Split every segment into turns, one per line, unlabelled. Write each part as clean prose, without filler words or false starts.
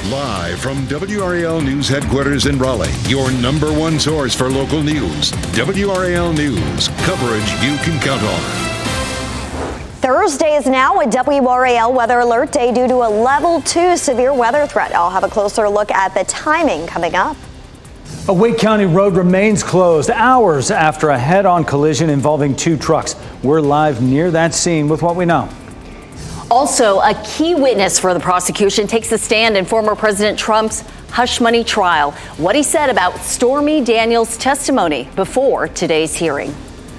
Live from WRAL News headquarters in Raleigh, your number one source for local news. WRAL News, coverage you can count on.
Thursday is now a WRAL weather alert day due to a level 2 severe weather threat. I'll have a closer look at the timing coming up.
A Wake County road remains closed hours after a head-on collision involving 2 trucks. We're live near that scene with what we know.
Also, a key witness for the prosecution takes the stand in former President Trump's hush money trial. What he said about Stormy Daniels' testimony before today's hearing.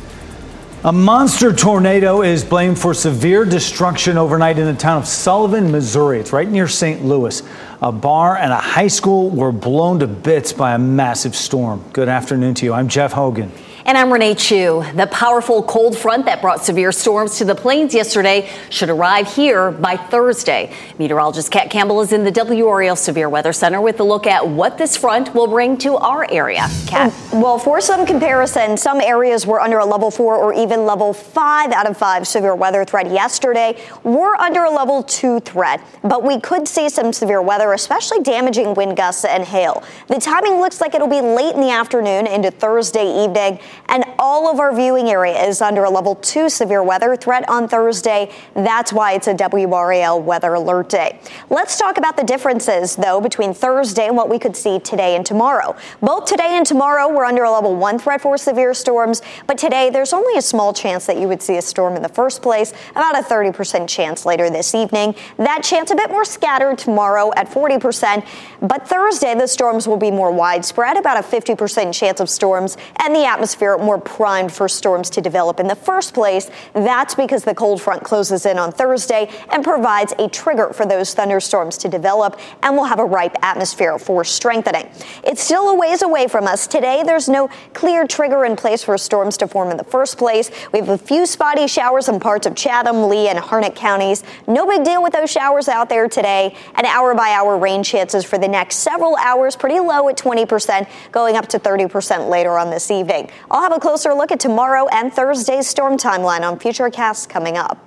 A monster tornado is blamed for severe destruction overnight in the town of Sullivan, Missouri. It's right near St. Louis. A bar and a high school were blown to bits by a massive storm. Good afternoon to you. I'm Jeff Hogan.
And I'm Renee Chu. The powerful cold front that brought severe storms to the plains yesterday should arrive here by Thursday. Meteorologist Kat Campbell is in the WRAL Severe Weather Center with a look at what this front will bring to our area. Kat.
Well, for some comparison, some areas were under a level 4 or even level 5 out of 5 severe weather threat yesterday. We're under a level 2 threat, but we could see some severe weather, especially damaging wind gusts and hail. The timing looks like it'll be late in the afternoon into Thursday evening. And all of our viewing area is under a level 2 severe weather threat on Thursday. That's why it's a WRAL weather alert day. Let's talk about the differences, though, between Thursday and what we could see today and tomorrow. Both today and tomorrow, we're under a level 1 threat for severe storms. But today, there's only a small chance that you would see a storm in the first place, about a 30% chance later this evening. That chance a bit more scattered tomorrow at 40%. But Thursday, the storms will be more widespread, about a 50% chance of storms, and the atmosphere more primed for storms to develop in the first place. That's because the cold front closes in on Thursday and provides a trigger for those thunderstorms to develop, and we'll have a ripe atmosphere for strengthening. It's still a ways away from us. Today, there's no clear trigger in place for storms to form in the first place. We have a few spotty showers in parts of Chatham, Lee, and Harnett counties. No big deal with those showers out there today. And hour-by-hour rain chances for the next several hours, pretty low at 20%, going up to 30% later on this evening. I'll have a closer look at tomorrow and Thursday's storm timeline on Futurecasts coming up.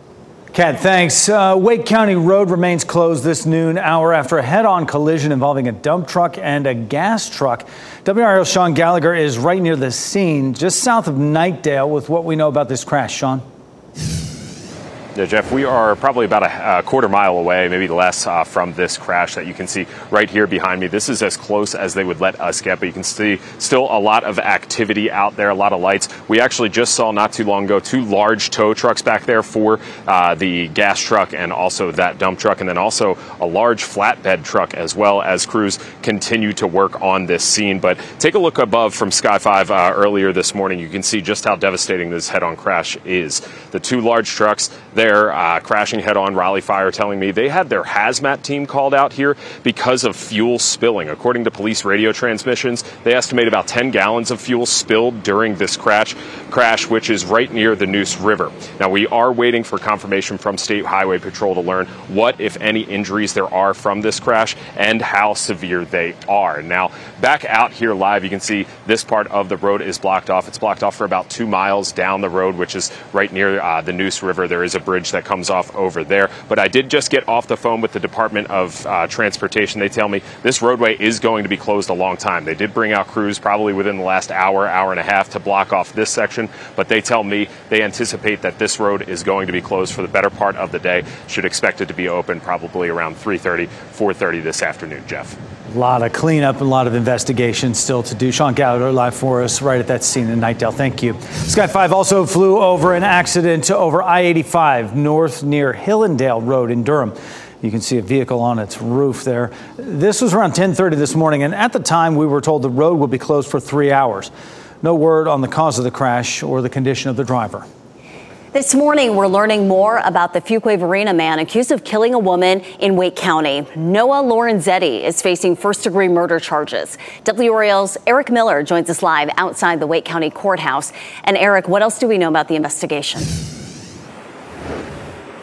Kat, thanks. Wake County Road remains closed this noon hour after a head-on collision involving a dump truck and a gas truck. WRAL's Sean Gallagher is right near the scene, just south of Knightdale, with what we know about this crash. Sean?
Yeah, Jeff, we are probably about a quarter mile away, maybe less, from this crash that you can see right here behind me. This is as close as they would let us get, but you can see still a lot of activity out there, a lot of lights. We actually just saw not too long ago 2 large tow trucks back there for the gas truck and also that dump truck, and then also a large flatbed truck as well, as crews continue to work on this scene. But take a look above from Sky 5 earlier this morning. You can see just how devastating this head-on crash is. The 2 large trucks there crashing head-on. Raleigh Fire telling me they had their hazmat team called out here because of fuel spilling. According to police radio transmissions, they estimate about 10 gallons of fuel spilled during this crash, which is right near the Neuse River. Now, we are waiting for confirmation from State Highway Patrol to learn what, if any, injuries there are from this crash and how severe they are. Now, back out here live, you can see this part of the road is blocked off. It's blocked off for about 2 miles down the road, which is right near the Neuse River. There is a bridge that comes off over there. But I did just get off the phone with the Department of Transportation. They tell me this roadway is going to be closed a long time. They did bring out crews probably within the last hour and a half to block off this section, but they tell me they anticipate that this road is going to be closed for the better part of the day. Should expect it to be open probably around 3:30, 4:30 this afternoon, Jeff.
A lot of cleanup and a lot of investigation still to do. Sean Gallagher live for us right at that scene in Knightdale. Thank you. Sky 5 also flew over an accident over I-85 north near Hillendale Road in Durham. You can see a vehicle on its roof there. This was around 10:30 this morning, and at the time we were told the road would be closed for 3 hours. No word on the cause of the crash or the condition of the driver.
This morning, we're learning more about the Fuquay-Varina man accused of killing a woman in Wake County. Noah Lorenzetti is facing first-degree murder charges. WRAL's Eric Miller joins us live outside the Wake County Courthouse. And Eric, what else do we know about the investigation?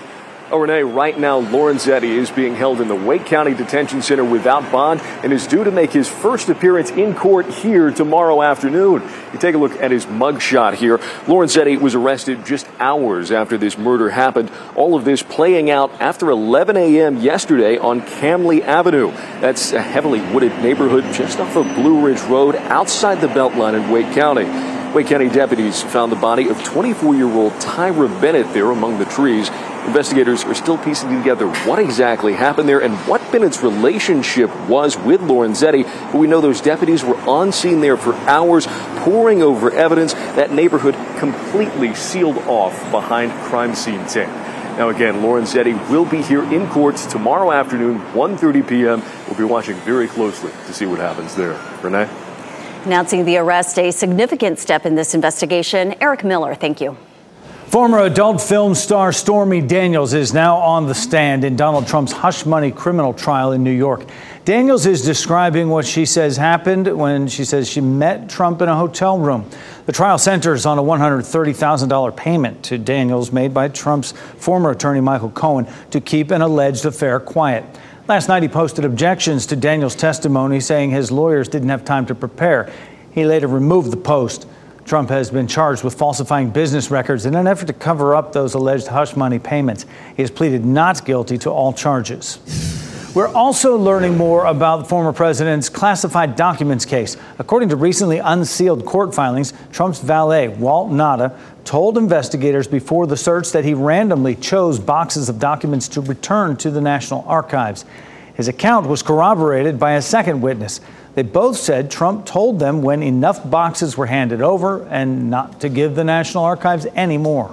Oh, Renee, right now, Lorenzetti is being held in the Wake County Detention Center without bond and is due to make his first appearance in court here tomorrow afternoon. You take a look at his mugshot here. Lorenzetti was arrested just hours after this murder happened. All of this playing out after 11 a.m. yesterday on Camley Avenue. That's a heavily wooded neighborhood just off of Blue Ridge Road outside the Beltline in Wake County. Wake County deputies found the body of 24-year-old Tyra Bennett there among the trees. Investigators are still piecing together what exactly happened there and what Bennett's relationship was with Lorenzetti. But we know those deputies were on scene there for hours, poring over evidence. That neighborhood completely sealed off behind crime scene tape. Now, again, Lorenzetti will be here in court tomorrow afternoon, 1:30 p.m. We'll be watching very closely to see what happens there. Renee?
Announcing the arrest, a significant step in this investigation. Eric Miller, thank you.
Former adult film star Stormy Daniels is now on the stand in Donald Trump's hush money criminal trial in New York. Daniels is describing what she says happened when she says she met Trump in a hotel room. The trial centers on a $130,000 payment to Daniels made by Trump's former attorney Michael Cohen to keep an alleged affair quiet. Last night, he posted objections to Daniels' testimony, saying his lawyers didn't have time to prepare. He later removed the post. Trump has been charged with falsifying business records in an effort to cover up those alleged hush money payments. He has pleaded not guilty to all charges. We're also learning more about the former president's classified documents case. According to recently unsealed court filings, Trump's valet, Walt Nauta, told investigators before the search that he randomly chose boxes of documents to return to the National Archives. His account was corroborated by a second witness. They both said Trump told them when enough boxes were handed over and not to give the National Archives any more.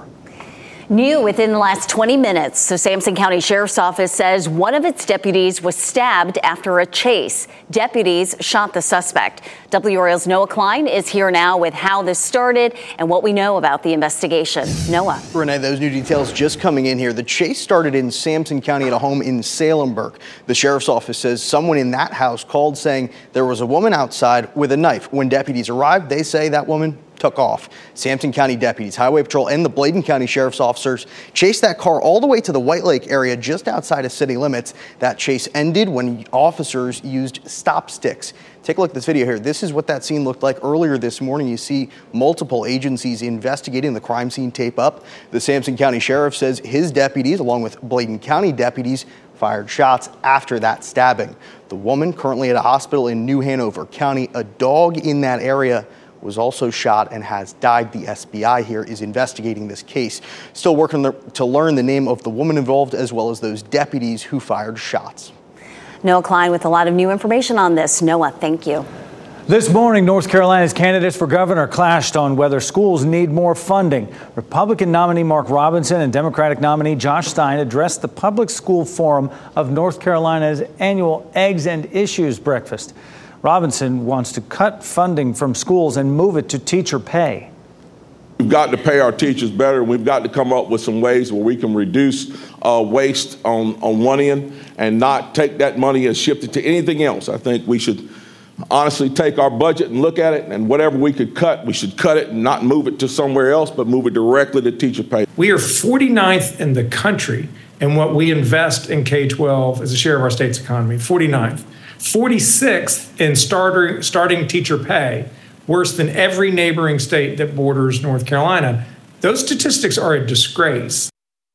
New within the last 20 minutes, the Sampson County Sheriff's Office says one of its deputies was stabbed after a chase. Deputies shot the suspect. WRAL's Noah Klein is here now with how this started and what we know about the investigation. Noah.
Renee, those new details just coming in here. The chase started in Sampson County at a home in Salemburg. The Sheriff's Office says someone in that house called saying there was a woman outside with a knife. When deputies arrived, they say that woman took off. Sampson County deputies, Highway Patrol, and the Bladen County Sheriff's officers chased that car all the way to the White Lake area just outside of city limits. That chase ended when officers used stop sticks. Take a look at this video here. This is what that scene looked like earlier this morning. You see multiple agencies investigating the crime scene tape up. The Sampson County Sheriff says his deputies, along with Bladen County deputies, fired shots after that stabbing. The woman currently at a hospital in New Hanover County. A dog in that area was also shot and has died. The SBI here is investigating this case. Still working to learn the name of the woman involved as well as those deputies who fired shots.
Noah Klein with a lot of new information on this. Noah, thank you.
This morning, North Carolina's candidates for governor clashed on whether schools need more funding. Republican nominee Mark Robinson and Democratic nominee Josh Stein addressed the Public School Forum of North Carolina's annual Eggs and Issues breakfast. Robinson wants to cut funding from schools and move it to teacher pay.
We've got to pay our teachers better. We've got to come up with some ways where we can reduce waste on one end and not take that money and shift it to anything else. I think we should honestly take our budget and look at it, and whatever we could cut, we should cut it and not move it to somewhere else, but move it directly to teacher pay.
We are 49th in the country in what we invest in K-12 as a share of our state's economy, 49th. 46th in starting teacher pay, worse than every neighboring state that borders North Carolina. Those statistics are a disgrace.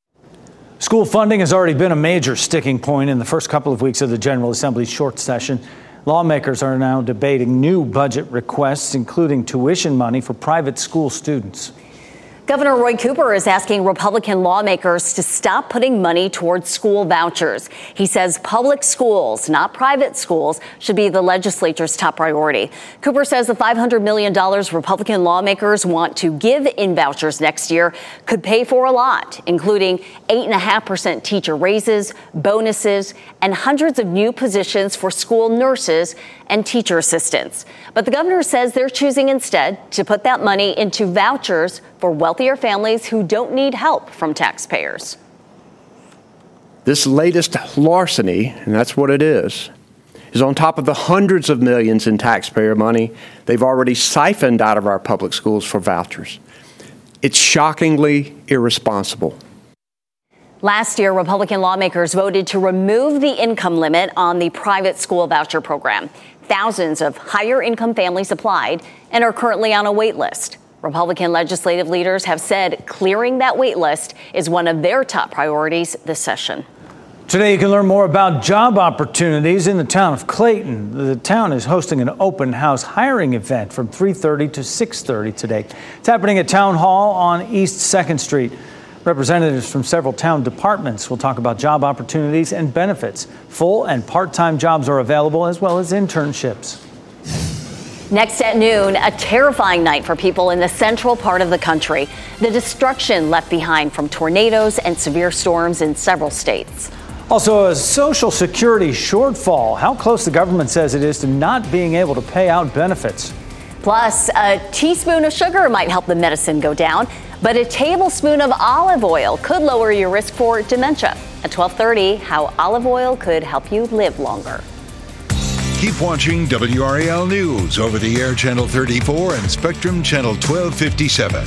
School funding has already been a major sticking point in the first couple of weeks of the General Assembly's short session. Lawmakers are now debating new budget requests, including tuition money for private school students.
Governor Roy Cooper is asking Republican lawmakers to stop putting money towards school vouchers. He says public schools, not private schools, should be the legislature's top priority. Cooper says the $500 million Republican lawmakers want to give in vouchers next year could pay for a lot, including 8.5% teacher raises, bonuses, and hundreds of new positions for school nurses and teacher assistants. But the governor says they're choosing instead to put that money into vouchers for wealthier families who don't need help from taxpayers.
This latest larceny, and that's what it is on top of the hundreds of millions in taxpayer money they've already siphoned out of our public schools for vouchers. It's shockingly irresponsible.
Last year, Republican lawmakers voted to remove the income limit on the private school voucher program. Thousands of higher income families applied and are currently on a wait list. Republican legislative leaders have said clearing that wait list is one of their top priorities this session.
Today, you can learn more about job opportunities in the town of Clayton. The town is hosting an open house hiring event from 3:30 to 6:30 today. It's happening at Town Hall on East 2nd Street. Representatives from several town departments will talk about job opportunities and benefits. Full and part-time jobs are available, as well as internships.
Next at noon, a terrifying night for people in the central part of the country. The destruction left behind from tornadoes and severe storms in several states.
Also, a Social Security shortfall. How close the government says it is to not being able to pay out benefits.
Plus, a teaspoon of sugar might help the medicine go down, but a tablespoon of olive oil could lower your risk for dementia. At 12:30, how olive oil could help you live longer.
Keep watching WRAL News over the air Channel 34 and Spectrum Channel 1257.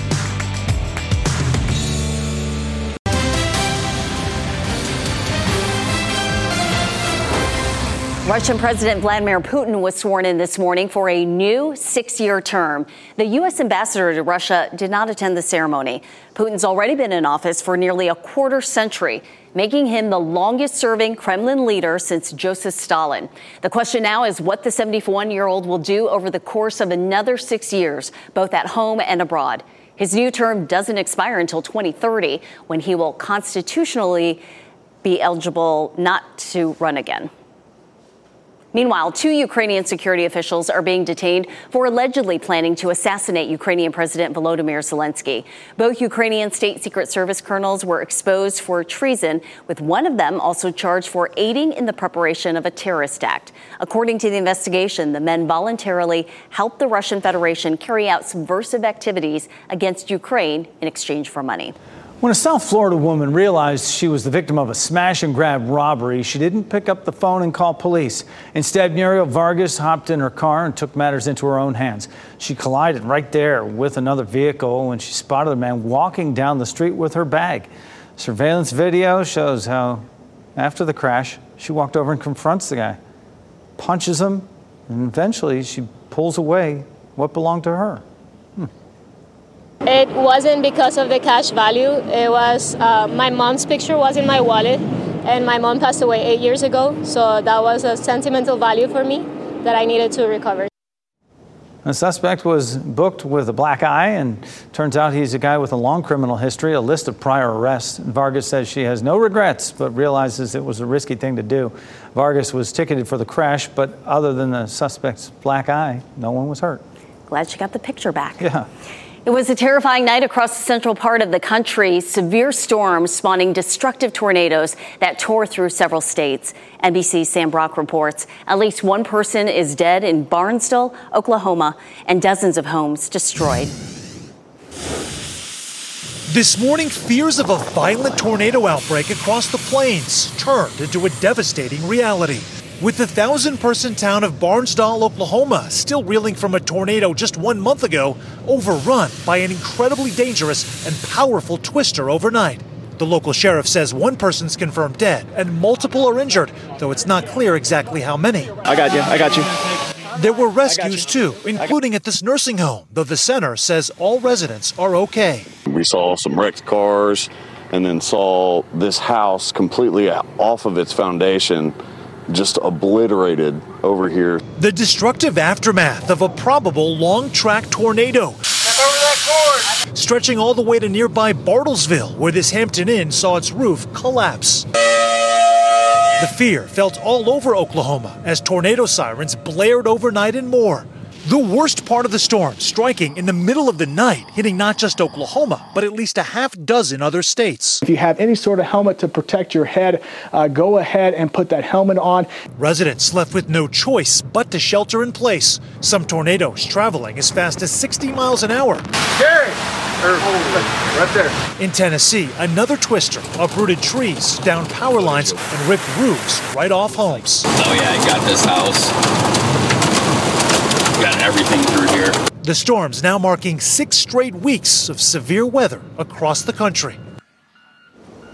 Russian President Vladimir Putin was sworn in this morning for a new 6-year term. The U.S. ambassador to Russia did not attend the ceremony. Putin's already been in office for nearly a quarter century, making him the longest-serving Kremlin leader since Joseph Stalin. The question now is what the 71-year-old will do over the course of another 6 years, both at home and abroad. His new term doesn't expire until 2030, when he will constitutionally be eligible not to run again. Meanwhile, 2 Ukrainian security officials are being detained for allegedly planning to assassinate Ukrainian President Volodymyr Zelensky. Both Ukrainian State Secret Service colonels were exposed for treason, with one of them also charged for aiding in the preparation of a terrorist act. According to the investigation, the men voluntarily helped the Russian Federation carry out subversive activities against Ukraine in exchange for money.
When a South Florida woman realized she was the victim of a smash-and-grab robbery, she didn't pick up the phone and call police. Instead, Muriel Vargas hopped in her car and took matters into her own hands. She collided right there with another vehicle when she spotted a man walking down the street with her bag. Surveillance video shows how, after the crash, she walked over and confronts the guy, punches him, and eventually she pulls away what belonged to her.
It wasn't because of the cash value. It was my mom's picture was in my wallet, and my mom passed away 8 years ago. So that was a sentimental value for me that I needed to recover.
The suspect was booked with a black eye, and turns out he's a guy with a long criminal history, a list of prior arrests. Vargas says she has no regrets, but realizes it was a risky thing to do. Vargas was ticketed for the crash, but other than the suspect's black eye, no one was hurt.
Glad she got the picture back.
Yeah.
It was a terrifying night across the central part of the country. Severe storms spawning destructive tornadoes that tore through several states. NBC's Sam Brock reports at least one person is dead in Barnesdall, Oklahoma, and dozens of homes destroyed.
This morning, fears of a violent tornado outbreak across the plains turned into a devastating reality. With the 1,000-person town of Barnesdall, Oklahoma, still reeling from a tornado just 1 month ago, overrun by an incredibly dangerous and powerful twister overnight. The local sheriff says one person's confirmed dead and multiple are injured, though it's not clear exactly how many.
I got you.
There were rescues, too, including at this nursing home, though the center says all residents are okay.
We saw some wrecked cars and then saw this house completely off of its foundation, just obliterated over here.
The destructive aftermath of a probable long-track tornado. Stretching all the way to nearby Bartlesville, where this Hampton Inn saw its roof collapse. The fear felt all over Oklahoma as tornado sirens blared overnight and more. The worst part of the storm striking in the middle of the night, hitting not just Oklahoma, but at least a half dozen other states.
If you have any sort of helmet to protect your head, go ahead and put that helmet on.
Residents left with no choice but to shelter in place. Some tornadoes traveling as fast as 60 miles an hour.
Gary! Right there.
In Tennessee, another twister uprooted trees, downed power lines, and ripped roofs right off homes.
Oh yeah, I got this house. Got everything through here.
The storm's now marking 6 straight weeks of severe weather across the country.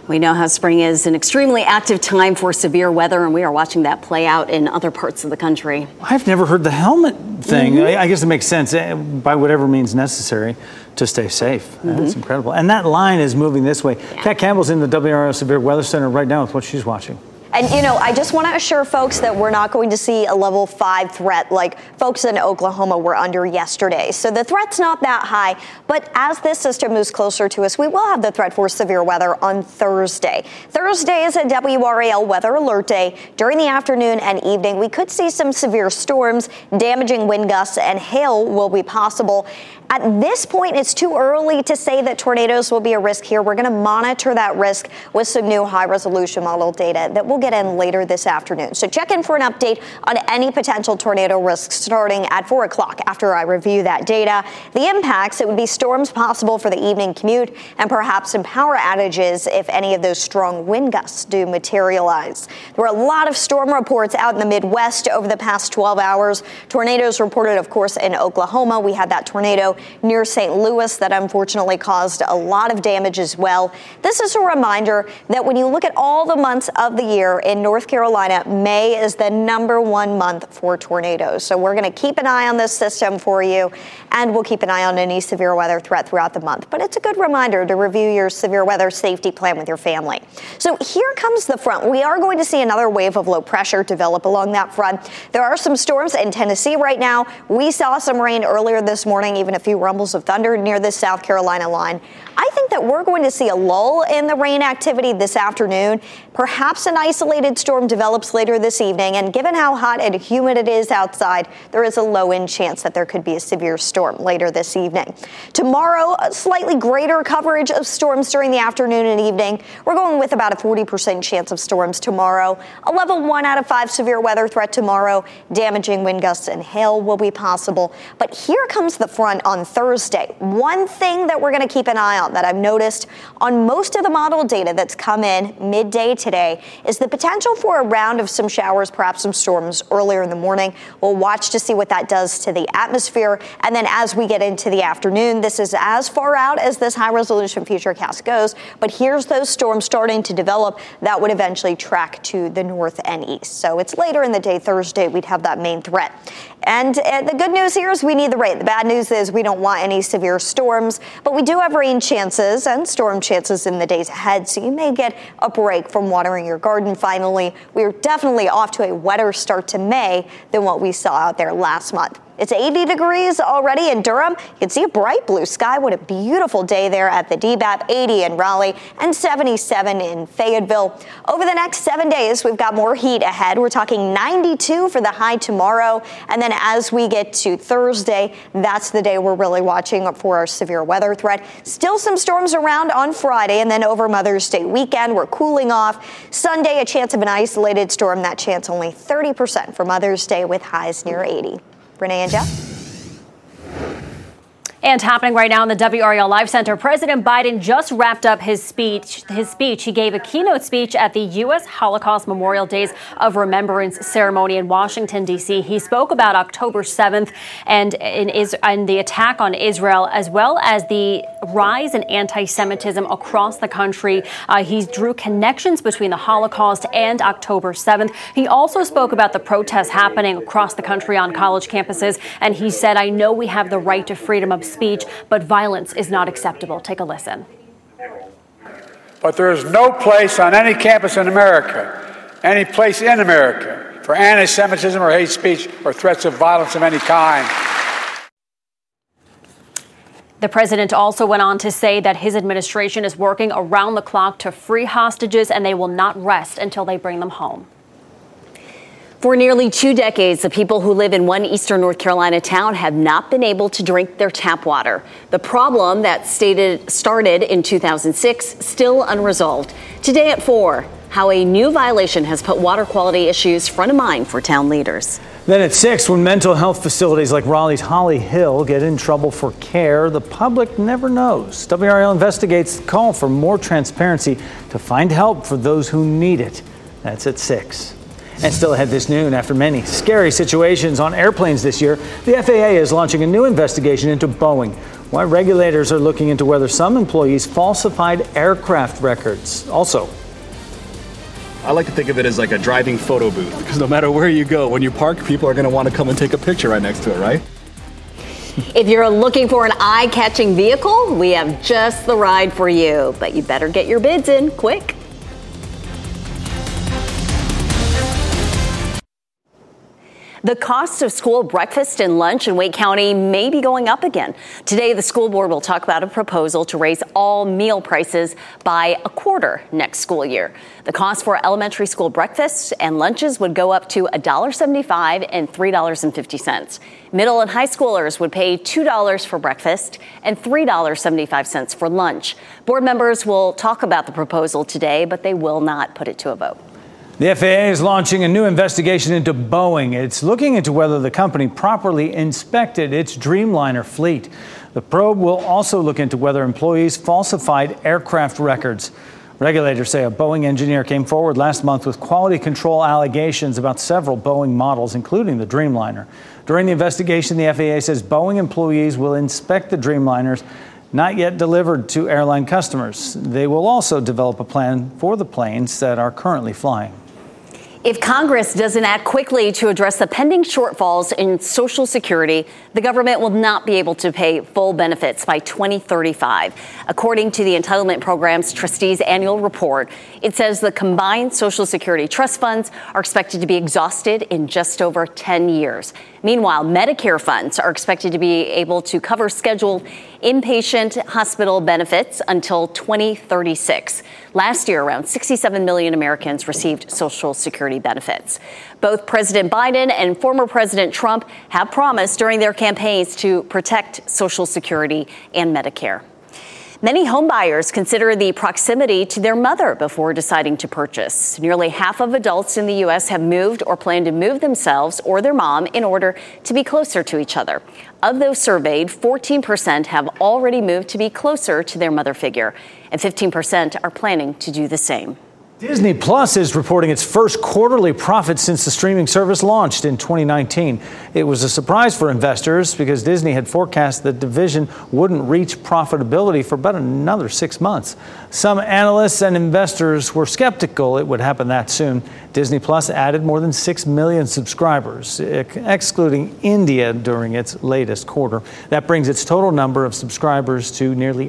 We know how spring is an extremely active time for severe weather, and we are watching that play out in other parts of the country.
I've never heard the helmet thing. I guess it makes sense by whatever means necessary to stay safe. That's incredible. And that line is moving this way. Kat Campbell's in the WRAL Severe Weather Center right now with what she's watching.
And, I just want to assure folks that we're not going to see a level 5 threat like folks in Oklahoma were under yesterday. So the threat's not that high. But as this system moves closer to us, we will have the threat for severe weather on Thursday. Thursday is a WRAL weather alert day. During the afternoon and evening, we could see some severe storms, damaging wind gusts, and hail will be possible. At this point, it's too early to say that tornadoes will be a risk here. We're going to monitor that risk with some new high-resolution model data that we'll get in later this afternoon. So check in for an update on any potential tornado risks starting at 4 o'clock after I review that data. The impacts, it would be storms possible for the evening commute and perhaps some power outages if any of those strong wind gusts do materialize. There were a lot of storm reports out in the Midwest over the past 12 hours. Tornadoes reported, of course, in Oklahoma. We had that tornado near St. Louis that unfortunately caused a lot of damage as well. This is a reminder that when you look at all the months of the year in North Carolina, May is the #1 month for tornadoes. So we're going to keep an eye on this system for you, and we'll keep an eye on any severe weather threat throughout the month. But it's a good reminder to review your severe weather safety plan with your family. So here comes the front. We are going to see another wave of low pressure develop along that front. There are some storms in Tennessee right now. We saw some rain earlier this morning, even a few rumbles of thunder near the South Carolina line. I think that we're going to see a lull in the rain activity this afternoon. Perhaps an isolated storm develops later this evening, and given how hot and humid it is outside, there is a low-end chance that there could be a severe storm later this evening. Tomorrow, a slightly greater coverage of storms during the afternoon and evening. We're going with about a 40% chance of storms tomorrow. A level 1 out of 5 severe weather threat tomorrow. Damaging wind gusts and hail will be possible. But here comes the front on Thursday. One thing that we're going to keep an eye on that I've noticed on most of the model data that's come in midday today is the potential for a round of some showers, perhaps some storms earlier in the morning. We'll watch to see what that does to the atmosphere. And then as we get into the afternoon, this is as far out as this high resolution futurecast goes. But here's those storms starting to develop that would eventually track to the north and east. So it's later in the day, Thursday, we'd have that main threat. And the good news here is we need the rain. The bad news is we don't want any severe storms, but we do have rain chances and storm chances in the days ahead. So you may get a break from watering your garden finally. We're definitely off to a wetter start to May than what we saw out there last month. It's 80 degrees already in Durham. You can see a bright blue sky. What a beautiful day there at the DBAP, 80 in Raleigh and 77 in Fayetteville. Over the next 7 days, we've got more heat ahead. We're talking 92 for the high tomorrow. And then as we get to Thursday, that's the day we're really watching for our severe weather threat. Still some storms around on Friday, and then over Mother's Day weekend, we're cooling off. Sunday, a chance of an isolated storm. That chance only 30% for Mother's Day with highs near 80. Renee and Jeff.
And happening right now in the WRAL Live Center, President Biden just wrapped up his speech. He gave a keynote speech at the U.S. Holocaust Memorial Days of Remembrance ceremony in Washington, D.C. He spoke about October 7th and the attack on Israel, as well as the rise in anti-Semitism across the country. He drew connections between the Holocaust and October 7th. He also spoke about the protests happening across the country on college campuses, and he said, "I know we have the right to freedom of speech, but violence is not acceptable." Take a listen.
But there is no place on any campus in America, any place in America, for anti-Semitism or hate speech or threats of violence of any kind.
The president also went on to say that his administration is working around the clock to free hostages, and they will not rest until they bring them home.
For nearly 2 decades, the people who live in one eastern North Carolina town have not been able to drink their tap water. The problem that started in 2006, still unresolved. Today at 4, how a new violation has put water quality issues front of mind for town leaders.
Then at 6, when mental health facilities like Raleigh's Holly Hill get in trouble for care, the public never knows. WRAL investigates the call for more transparency to find help for those who need it. That's at 6. And still ahead this noon, after many scary situations on airplanes this year, the FAA is launching a new investigation into Boeing. Why regulators are looking into whether some employees falsified aircraft records. Also,
I like to think of it as like a driving photo booth, because no matter where you go, when you park, people are going to want to come and take a picture right next to it, right?
If you're looking for an eye-catching vehicle, we have just the ride for you. But you better get your bids in quick. The cost of school breakfast and lunch in Wake County may be going up again. Today, the school board will talk about a proposal to raise all meal prices by a quarter next school year. The cost for elementary school breakfasts and lunches would go up to $1.75 and $3.50. Middle and high schoolers would pay $2 for breakfast and $3.75 for lunch. Board members will talk about the proposal today, but they will not put it to a vote.
The FAA is launching a new investigation into Boeing. It's looking into whether the company properly inspected its Dreamliner fleet. The probe will also look into whether employees falsified aircraft records. Regulators say a Boeing engineer came forward last month with quality control allegations about several Boeing models, including the Dreamliner. During the investigation, the FAA says Boeing employees will inspect the Dreamliners not yet delivered to airline customers. They will also develop a plan for the planes that are currently flying.
If Congress doesn't act quickly to address the pending shortfalls in Social Security, the government will not be able to pay full benefits by 2035. According to the Entitlement Program's Trustees Annual Report, it says the combined Social Security trust funds are expected to be exhausted in just over 10 years. Meanwhile, Medicare funds are expected to be able to cover scheduled inpatient hospital benefits until 2036. Last year, around 67 million Americans received Social Security benefits. Both President Biden and former President Trump have promised during their campaigns to protect Social Security and Medicare. Many homebuyers consider the proximity to their mother before deciding to purchase. Nearly half of adults in the U.S. have moved or plan to move themselves or their mom in order to be closer to each other. Of those surveyed, 14% have already moved to be closer to their mother figure, and 15% are planning to do the same.
Disney Plus is reporting its first quarterly profit since the streaming service launched in 2019. It was a surprise for investors because Disney had forecast the division wouldn't reach profitability for about another 6 months. Some analysts and investors were skeptical it would happen that soon. Disney Plus added more than 6 million subscribers, excluding India during its latest quarter. That brings its total number of subscribers to nearly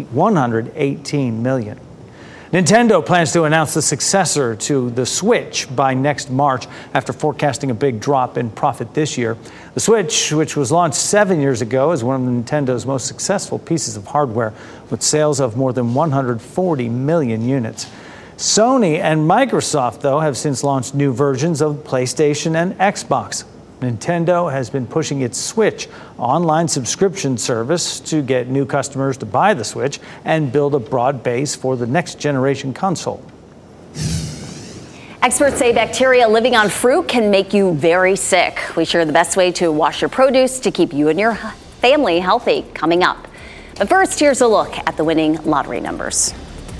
118 million. Nintendo plans to announce the successor to the Switch by next March after forecasting a big drop in profit this year. The Switch, which was launched 7 years ago, is one of Nintendo's most successful pieces of hardware, with sales of more than 140 million units. Sony and Microsoft, though, have since launched new versions of PlayStation and Xbox. Nintendo has been pushing its Switch online subscription service to get new customers to buy the Switch and build a broad base for the next generation console.
Experts say bacteria living on fruit can make you very sick. We share the best way to wash your produce to keep you and your family healthy coming up. But first, here's a look at the winning lottery numbers.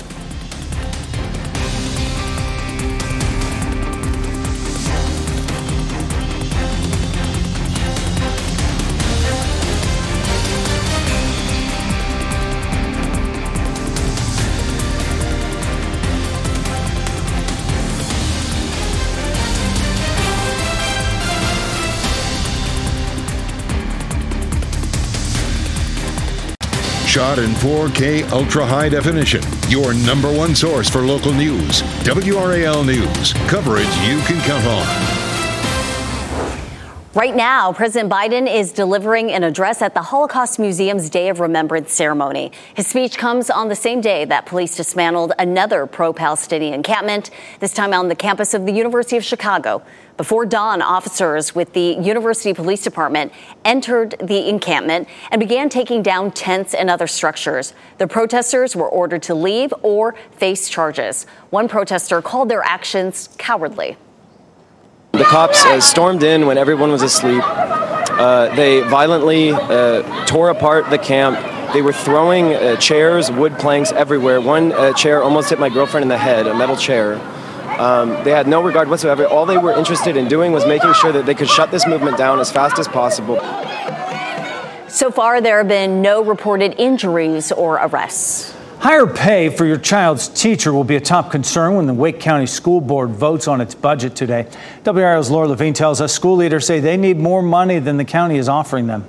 Shot in 4K ultra high definition. Your number one source for local news. WRAL News. Coverage you can count on.
Right now, President Biden is delivering an address at the Holocaust Museum's Day of Remembrance ceremony. His speech comes on the same day that police dismantled another pro-Palestinian encampment, this time on the campus of the University of Chicago. Before dawn, officers with the University Police Department entered the encampment and began taking down tents and other structures. The protesters were ordered to leave or face charges. One protester called their actions cowardly.
The cops stormed in when everyone was asleep. They violently tore apart the camp. They were throwing chairs, wood planks everywhere. One chair almost hit my girlfriend in the head, a metal chair. They had no regard whatsoever. All they were interested in doing was making sure that they could shut this movement down as fast as possible.
So far, there have been no reported injuries or arrests.
Higher pay for your child's teacher will be a top concern when the Wake County School Board votes on its budget today. WRAL's Laura Levine tells us school leaders say they need more money than the county is offering them.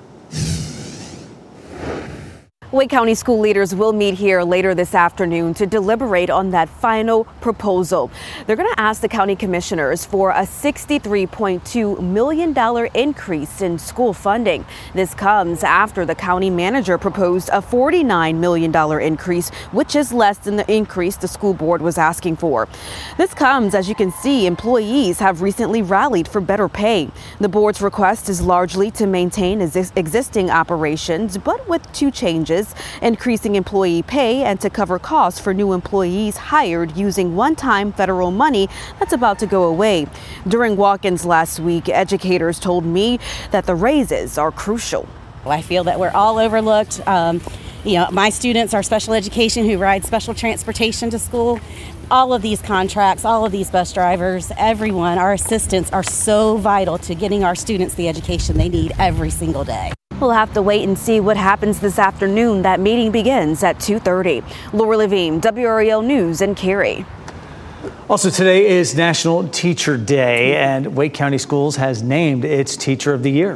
Wake County school leaders will meet here later this afternoon to deliberate on that final proposal. They're going to ask the county commissioners for a $63.2 million increase in school funding. This comes after the county manager proposed a $49 million increase, which is less than the increase the school board was asking for. This comes, as you can see, employees have recently rallied for better pay. The board's request is largely to maintain existing operations, but with two changes: increasing employee pay and to cover costs for new employees hired using one-time federal money that's about to go away. During walk-ins last week, educators told me that the raises are crucial.
I feel that we're all overlooked. My students are special education who ride special transportation to school. All of these contracts, all of these bus drivers, everyone, our assistants are so vital to getting our students the education they need every single day.
We'll have to wait and see what happens this afternoon. That meeting begins at 2:30. Laura Levine, WRAL News in Cary.
Also today is National Teacher Day, and Wake County Schools has named its Teacher of the Year.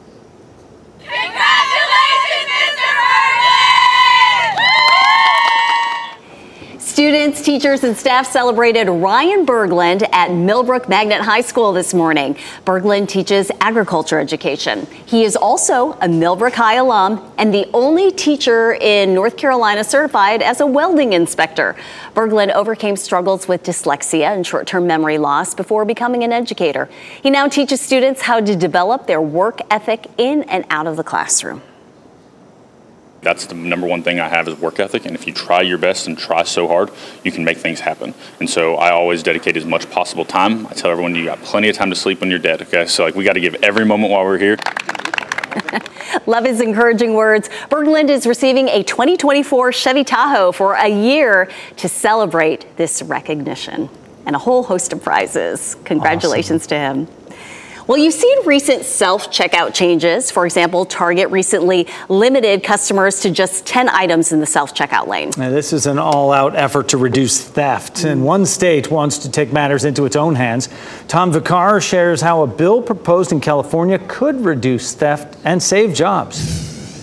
Students, teachers, and staff celebrated Ryan Berglund at Millbrook Magnet High School this morning. Berglund teaches agriculture education. He is also a Millbrook High alum and the only teacher in North Carolina certified as a welding inspector. Berglund overcame struggles with dyslexia and short-term memory loss before becoming an educator. He now teaches students how to develop their work ethic in and out of the classroom.
That's the number one thing I have is work ethic. And if you try your best and try so hard, you can make things happen. And so I always dedicate as much possible time. I tell everyone you got plenty of time to sleep when you're dead. Okay. So we got to give every moment while we're here.
Love his encouraging words. Berglund is receiving a 2024 Chevy Tahoe for a year to celebrate this recognition and a whole host of prizes. Congratulations to him. Well, you've seen recent self-checkout changes. For example, Target recently limited customers to just 10 items in the self-checkout lane.
Now, this is an all-out effort to reduce theft, and one state wants to take matters into its own hands. Tom Vicar shares how a bill proposed in California could reduce theft and save jobs.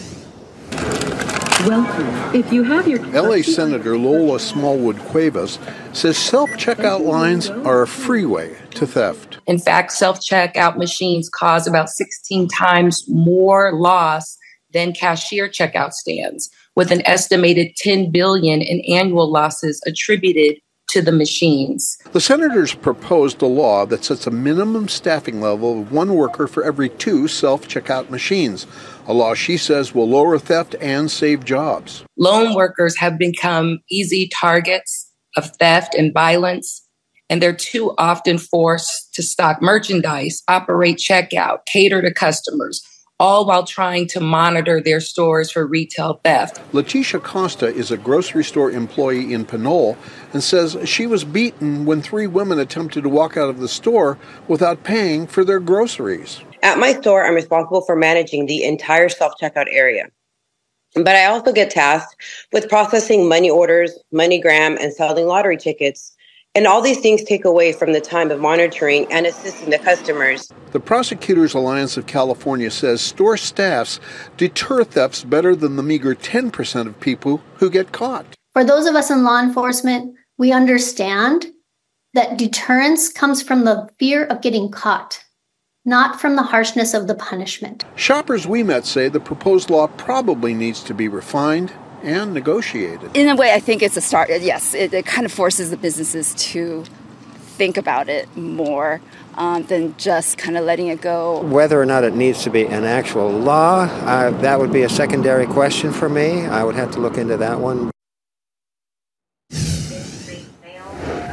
Welcome. If you have your
LA Senator Lola Smallwood Cuevas says self-checkout lines are a freeway to theft.
In fact, self-checkout machines cause about 16 times more loss than cashier checkout stands, with an estimated $10 billion in annual losses attributed to the machines.
The senators proposed a law that sets a minimum staffing level of one worker for every 2 self-checkout machines, a law she says will lower theft and save jobs.
Lone workers have become easy targets of theft and violence, and they're too often forced to stock merchandise, operate checkout, cater to customers, all while trying to monitor their stores for retail theft.
Leticia Costa is a grocery store employee in Pinole and says she was beaten when 3 women attempted to walk out of the store without paying for their groceries.
At my store, I'm responsible for managing the entire self-checkout area. But I also get tasked with processing money orders, MoneyGram, and selling lottery tickets. And all these things take away from the time of monitoring and assisting the customers.
The Prosecutors Alliance of California says store staffs deter thefts better than the meager 10% of people who get caught.
For those of us in law enforcement, we understand that deterrence comes from the fear of getting caught, not from the harshness of the punishment.
Shoppers we met say the proposed law probably needs to be refined and negotiated.
In a way, I think it's a start. Yes, it kind of forces the businesses to think about it more than just kind of letting it go.
Whether or not it needs to be an actual law, that would be a secondary question for me. I would have to look into that one.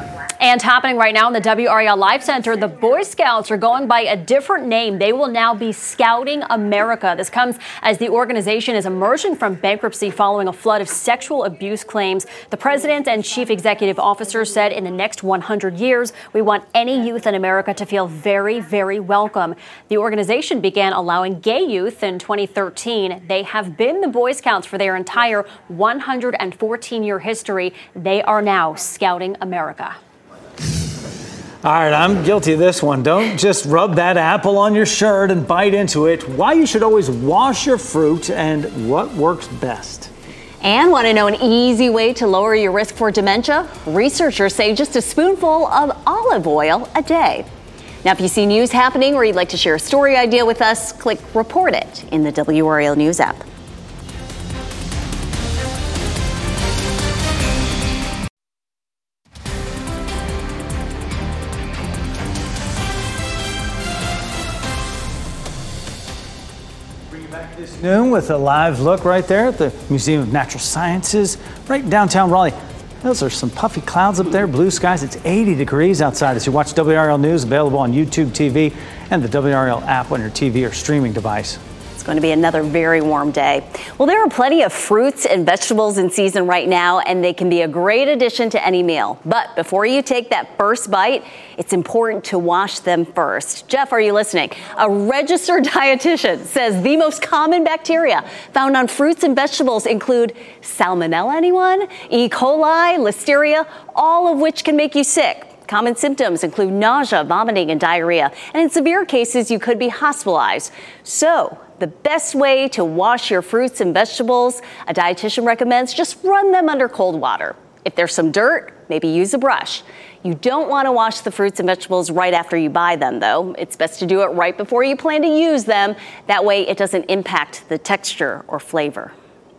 And happening right now in the WRAL Live Center, the Boy Scouts are going by a different name. They will now be Scouting America. This comes as the organization is emerging from bankruptcy following a flood of sexual abuse claims. The president and chief executive officer said in the next 100 years, we want any youth in America to feel very, very welcome. The organization began allowing gay youth in 2013. They have been the Boy Scouts for their entire 114-year history. They are now Scouting America.
All right, I'm guilty of this one. Don't just rub that apple on your shirt and bite into it. Why you should always wash your fruit and what works best.
And want to know an easy way to lower your risk for dementia? Researchers say just a spoonful of olive oil a day. Now, if you see news happening or you'd like to share a story idea with us, click Report It in the WRAL News app.
Noon with a live look right there at the Museum of Natural Sciences, right in downtown Raleigh. Those are some puffy clouds up there, blue skies. It's 80 degrees outside as you watch WRAL News, available on YouTube TV and the WRAL app on your TV or streaming device.
It's going to be another very warm day. Well, there are plenty of fruits and vegetables in season right now, and they can be a great addition to any meal. But before you take that first bite, it's important to wash them first. Jeff, are you listening? A registered dietitian says the most common bacteria found on fruits and vegetables include Salmonella, anyone? E. coli, Listeria, all of which can make you sick. Common symptoms include nausea, vomiting, and diarrhea. And in severe cases, you could be hospitalized. So the best way to wash your fruits and vegetables, a dietitian recommends just run them under cold water. If there's some dirt, maybe use a brush. You don't want to wash the fruits and vegetables right after you buy them, though. It's best to do it right before you plan to use them. That way it doesn't impact the texture or flavor.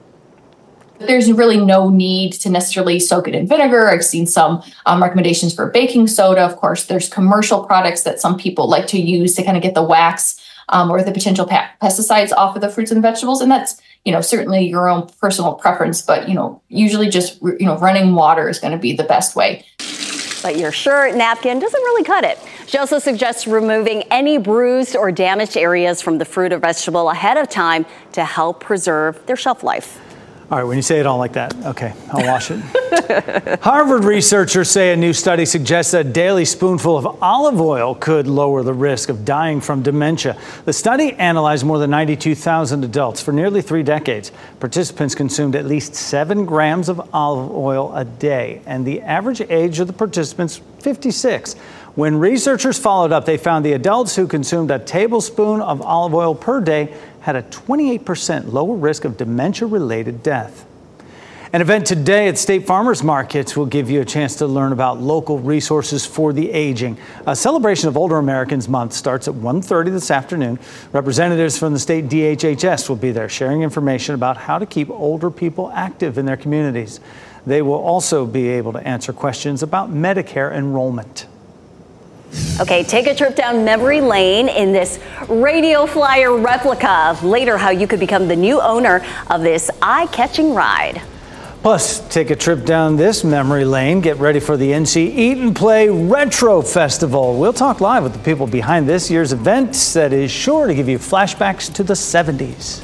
There's really no need to necessarily soak it in vinegar. I've seen some recommendations for baking soda. Of course, there's commercial products that some people like to use to kind of get the wax or the potential pesticides off of the fruits and vegetables. And that's, certainly your own personal preference. But, usually just, running water is going to be the best way.
But your shirt, napkin doesn't really cut it. She also suggests removing any bruised or damaged areas from the fruit or vegetable ahead of time to help preserve their shelf life.
All right, when you say it all like that, okay, I'll wash it. Harvard researchers say a new study suggests a daily spoonful of olive oil could lower the risk of dying from dementia. The study analyzed more than 92,000 adults for nearly 3 decades. Participants consumed at least 7 grams of olive oil a day, and the average age of the participants, 56. When researchers followed up, they found the adults who consumed a tablespoon of olive oil per day had a 28% lower risk of dementia-related death. An event today at State Farmers Markets will give you a chance to learn about local resources for the aging. A celebration of Older Americans Month starts at 1:30 this afternoon. Representatives from the state DHHS will be there sharing information about how to keep older people active in their communities. They will also be able to answer questions about Medicare enrollment.
Okay, take a trip down memory lane in this Radio Flyer replica. Later, how you could become the new owner of this eye-catching ride.
Plus, take a trip down this memory lane. Get ready for the NC Eat and Play Retro Festival. We'll talk live with the people behind this year's event that is sure to give you flashbacks to the 70s.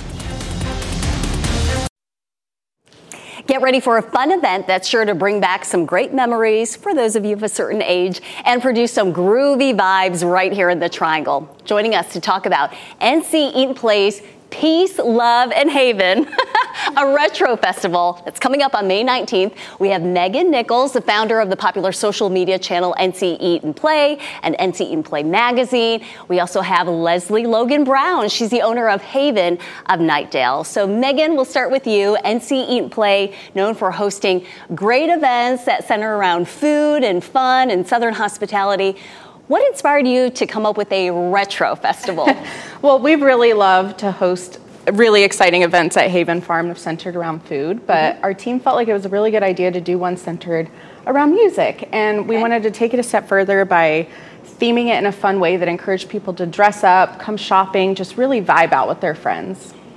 Get ready for a fun event that's sure to bring back some great memories for those of you of a certain age and produce some groovy vibes right here in the Triangle. Joining us to talk about NC Eat and Play's Peace, Love, and Haven, a retro festival that's coming up on May 19th. We have Megan Nichols, the founder of the popular social media channel NC Eat and Play and NC Eat and Play magazine. We also have Leslie Logan Brown. She's the owner of Haven of Knightdale. So Megan, we'll start with you. NC Eat and Play, known for hosting great events that center around food and fun and Southern hospitality. What inspired you to come up with a retro festival?
Well, we really love to host really exciting events at Haven Farm centered around food, but our team felt like it was a really good idea to do one centered around music. And we wanted to take it a step further by theming it in a fun way that encouraged people to dress up, come shopping, just really vibe out with their friends.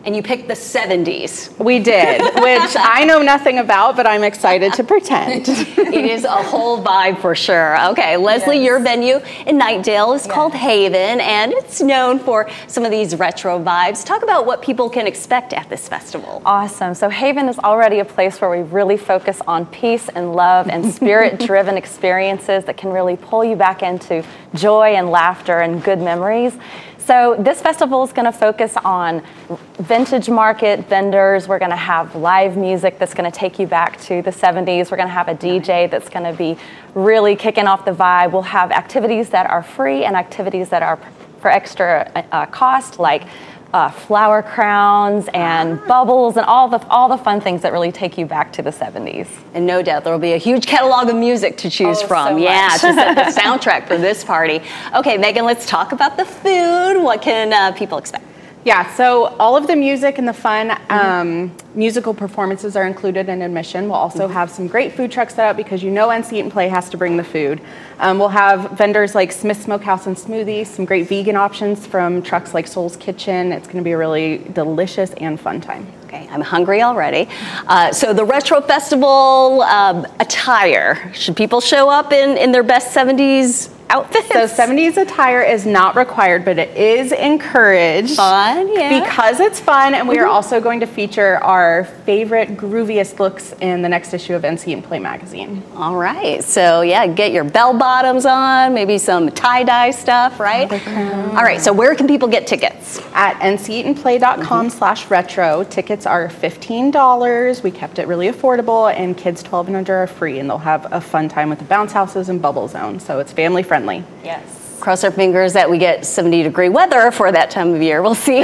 And you picked the 70s.
We did, which I know nothing about, but I'm excited to pretend.
It is a whole vibe for sure. Okay, Leslie, your venue in Knightdale is called Haven, and it's known for some of these retro vibes. Talk about what people can expect at this festival.
Awesome. So Haven is already a place where we really focus on peace and love and spirit-driven experiences that can really pull you back into joy and laughter and good memories. So this festival is going to focus on vintage market vendors. We're going to have live music that's going to take you back to the 70s. We're going to have a DJ that's going to be really kicking off the vibe. We'll have activities that are free and activities that are for extra cost, like flower crowns and bubbles and all the fun things that really take you back to the 70s.
And no doubt there will be a huge catalog of music to choose from.
So
to set the
much.
soundtrack for this party. Okay, Megan, let's talk about the food. What can people expect?
Yeah, so all of the music and the fun musical performances are included in admission. We'll also have some great food trucks set up because NC Eat and Play has to bring the food. We'll have vendors like Smith Smokehouse and Smoothies, some great vegan options from trucks like Soul's Kitchen. It's going to be a really delicious and fun time.
Okay, I'm hungry already. So the Retro Festival attire, should people show up in their best 70s outfits?
So 70s attire is not required, but it is encouraged.
Fun, yeah.
Because it's fun, and we are also going to feature our favorite grooviest looks in the next issue of NC Eat and Play magazine.
All right, so get your bell bottoms on, maybe some tie-dye stuff, right? All right, so where can people get tickets?
At nceatandplay.com/retro. Tickets are $15. We kept it really affordable, and kids 12 and under are free, and they'll have a fun time with the bounce houses and bubble zone, so it's family friendly.
Yes. Cross our fingers that we get 70-degree weather for that time of year. We'll see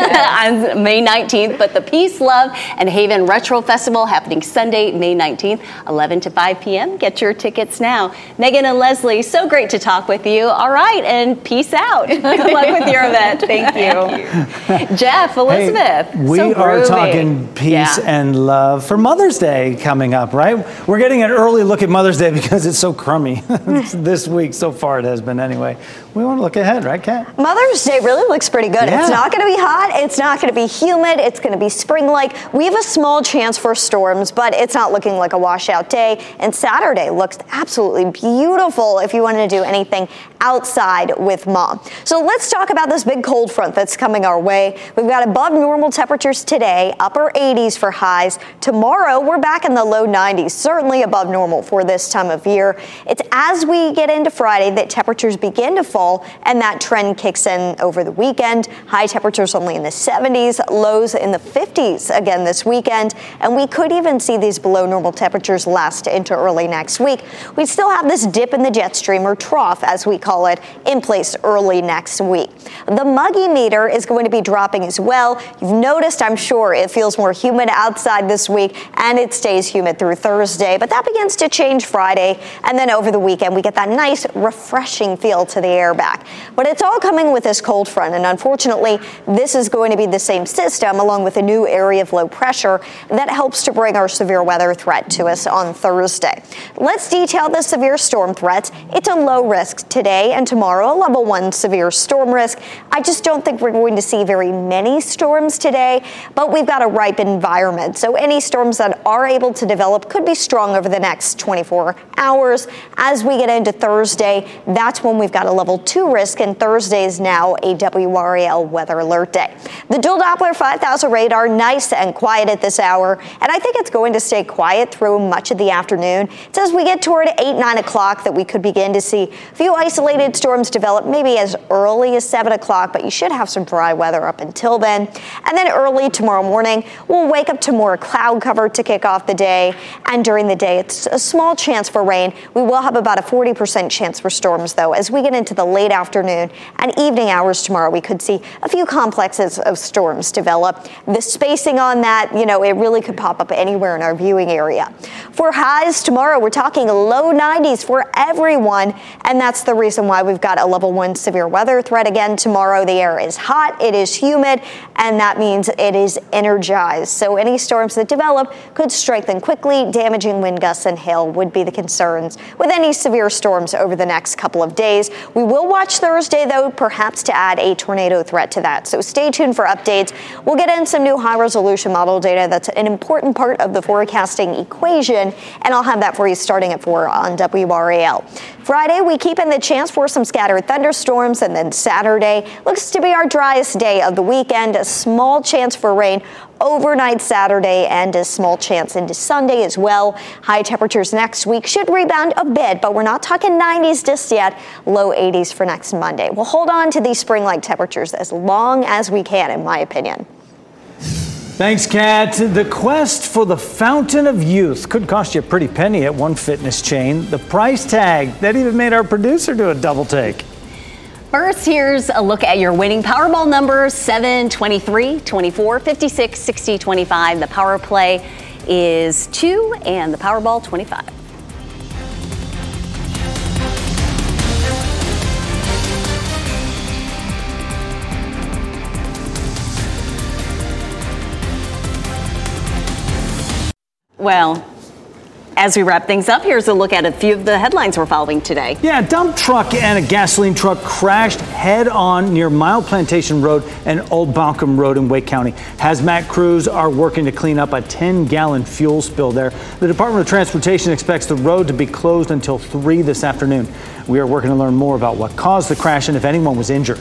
on May 19th. But the Peace, Love, and Haven Retro Festival happening Sunday, May 19th, 11 to 5 p.m. Get your tickets now. Megan and Leslie, so great to talk with you. All right, and peace out. Good luck with your event.
Thank you.
Jeff, Elizabeth.
Hey, we are talking peace and love for Mother's Day coming up, right? We're getting an early look at Mother's Day because it's so crummy this week. So far it has been anyway. We want to look ahead, right, Kat?
Mother's Day really looks pretty good.
Yeah.
It's not going to be hot. It's not going to be humid. It's going to be spring-like. We have a small chance for storms, but it's not looking like a washout day. And Saturday looks absolutely beautiful if you want to do anything outside with Mom. So let's talk about this big cold front that's coming our way. We've got above normal temperatures today, upper 80s for highs. Tomorrow, we're back in the low 90s, certainly above normal for this time of year. It's as we get into Friday that temperatures begin to fall, and that trend kicks in over the weekend. High temperatures only in the 70s, lows in the 50s again this weekend, and we could even see these below normal temperatures last into early next week. We still have this dip in the jet stream, or trough as we call it, in place early next week. The muggy meter is going to be dropping as well. You've noticed, I'm sure, it feels more humid outside this week, and it stays humid through Thursday, but that begins to change Friday, and then over the weekend we get that nice refreshing feel to the air back. But it's all coming with this cold front, and unfortunately this is going to be the same system along with a new area of low pressure that helps to bring our severe weather threat to us on Thursday. Let's detail the severe storm threats. It's a low risk today and tomorrow, a level 1 severe storm risk. I just don't think we're going to see very many storms today, but we've got a ripe environment, so any storms that are able to develop could be strong over the next 24 hours. As we get into Thursday, that's when we've got a level 2 risk, and Thursday is now a WRAL weather alert day. The dual Doppler 5000 radar, nice and quiet at this hour, and I think it's going to stay quiet through much of the afternoon. It's as we get toward 8, 9 o'clock that we could begin to see a few isolated storms develop, maybe as early as 7 o'clock, but you should have some dry weather up until then. And then early tomorrow morning, we'll wake up to more cloud cover to kick off the day, and during the day, it's a small chance for rain. We will have about a 40% chance for storms, though. As we get into the late afternoon and evening hours tomorrow, we could see a few complexes of storms develop. The spacing on that, it really could pop up anywhere in our viewing area. For highs tomorrow, we're talking low 90s for everyone, and that's the reason why we've got a level 1 severe weather threat again tomorrow. The air is hot, it is humid, and that means it is energized. So any storms that develop could strengthen quickly. Damaging wind gusts and hail would be the concerns with any severe storms over the next couple of days. We will watch Thursday, though, perhaps to add a tornado threat to that. So stay tuned for updates. We'll get in some new high-resolution model data that's an important part of the forecasting equation, and I'll have that for you starting at 4 on WRAL. Friday, we keep in the chance for some scattered thunderstorms, and then Saturday looks to be our driest day of the weekend. A small chance for rain overnight Saturday and a small chance into Sunday as well. High temperatures next week should rebound a bit, but we're not talking 90s just yet. Low 80s for next Monday. We'll hold on to these spring-like temperatures as long as we can, in my opinion.
Thanks, Kat. The quest for the fountain of youth could cost you a pretty penny at one fitness chain. The price tag, that even made our producer do a double take.
First, here's a look at your winning Powerball numbers: 7, 23, 24, 56, 60, 25. The Power Play is 2 and the Powerball 25. Well, as we wrap things up, here's a look at a few of the headlines we're following today.
Yeah, a dump truck and a gasoline truck crashed head-on near Mile Plantation Road and Old Balcom Road in Wake County. Hazmat crews are working to clean up a 10-gallon fuel spill there. The Department of Transportation expects the road to be closed until 3 this afternoon. We are working to learn more about what caused the crash and if anyone was injured.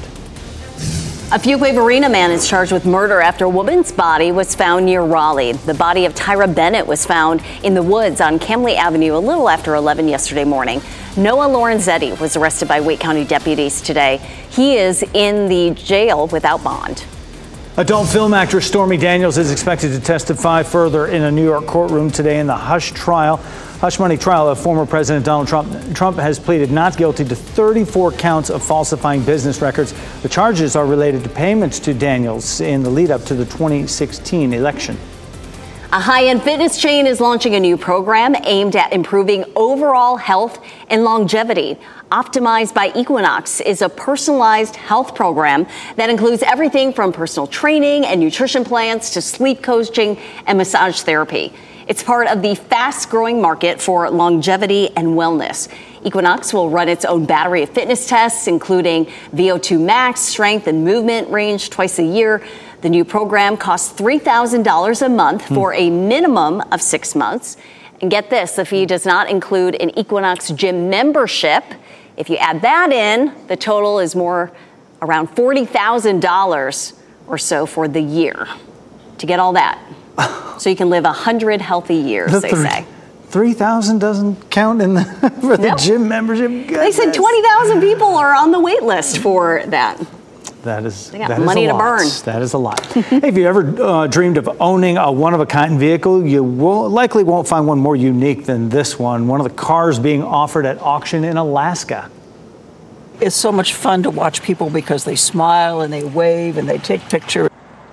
A Fuquay-Varina man is charged with murder after a woman's body was found near Raleigh. The body of Tyra Bennett was found in the woods on Camley Avenue a little after 11 yesterday morning. Noah Lorenzetti was arrested by Wake County deputies today. He is in the jail without bond.
Adult film actor Stormy Daniels is expected to testify further in a New York courtroom today in the hush money trial of former President Donald Trump. Trump has pleaded not guilty to 34 counts of falsifying business records. The charges are related to payments to Daniels in the lead up to the 2016 election.
A high-end fitness chain is launching a new program aimed at improving overall health and longevity. Optimized by Equinox is a personalized health program that includes everything from personal training and nutrition plans to sleep coaching and massage therapy. It's part of the fast-growing market for longevity and wellness. Equinox will run its own battery of fitness tests, including VO2 max, strength, and movement range twice a year. The new program costs $3,000 a month for a minimum of 6 months. And get this, the fee does not include an Equinox gym membership. If you add that in, the total is around $40,000 or so for the year to get all that. So you can live 100 healthy years, they say.
3,000 doesn't count for the gym membership? Goodness.
They said 20,000 people are on the wait list for that.
That is,
they got money to burn.
That is a lot. Hey, if you ever dreamed of owning a one-of-a-kind vehicle, you likely won't find one more unique than this one. One of the cars being offered at auction in Alaska.
It's so much fun to watch people because they smile and they wave and they take pictures.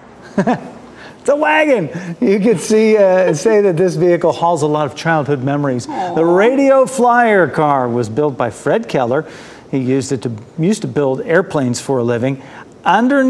It's a wagon. You could say that this vehicle hauls a lot of childhood memories. Aww. The Radio Flyer car was built by Fred Keller. He used to build airplanes for a living. Underneath